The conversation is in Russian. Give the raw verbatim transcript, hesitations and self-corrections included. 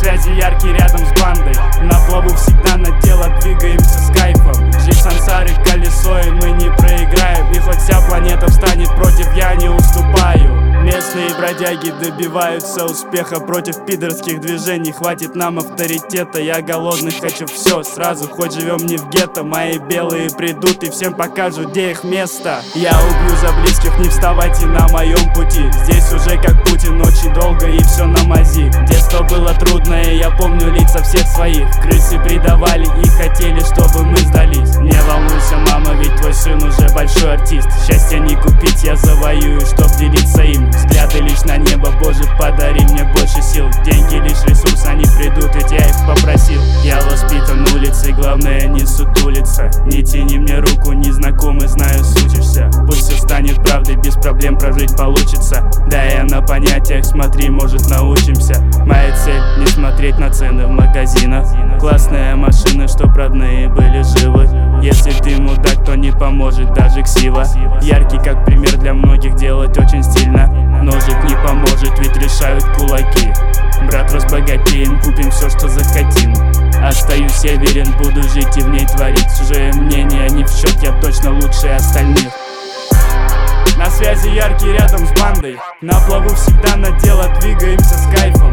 связи яркий рядом с бандой, на плаву всегда на дело двигаемся с кайфом. Жизнь сансары колесо, и мы не проиграем. И хоть вся планета встанет против, я не уступаю. Местные бродяги добиваются успеха против пидорских движений. Хватит нам авторитета, я голодный, хочу все сразу. Хоть живем не в гетто, мои белые придут и всем покажут, где их место. Я убью за близких, не вставайте на моем пути. Здесь уже как Путин, очень долго и все на мази. Детство было трудное, я помню лица всех своих. Крысы предавали и хотели, чтобы мы сдались. Не волнуйся, мама, ведь твой сын уже большой артист. Счастье не купить, я завоюю, чтоб делиться им. Взгляды лишь на небо, Боже, подари мне больше сил. Деньги лишь ресурс, они придут, ведь я их попросил. Я воспитан улицей, главное не сутулиться. Не тяни мне руку, незнакомый, знаю, сучишься. Пусть все станет правдой, без проблем прожить получится. Да, я на понятиях, смотри, может научимся. Моя цель не смотреть на цены в магазинах. Классная машина, чтоб родные были живы. Если ты мудак, то не поможет даже ксива. Яркий как пример для многих, делать очень стильно. Ножик не поможет, ведь решают кулаки. Брат, разбогатеем, купим все, что захотим. Остаюсь я верен, буду жить и в ней творить. Чужое мнение не в счет, я точно лучше остальных. На связи яркий рядом с бандой, на плаву всегда на дело двигаемся с кайфом.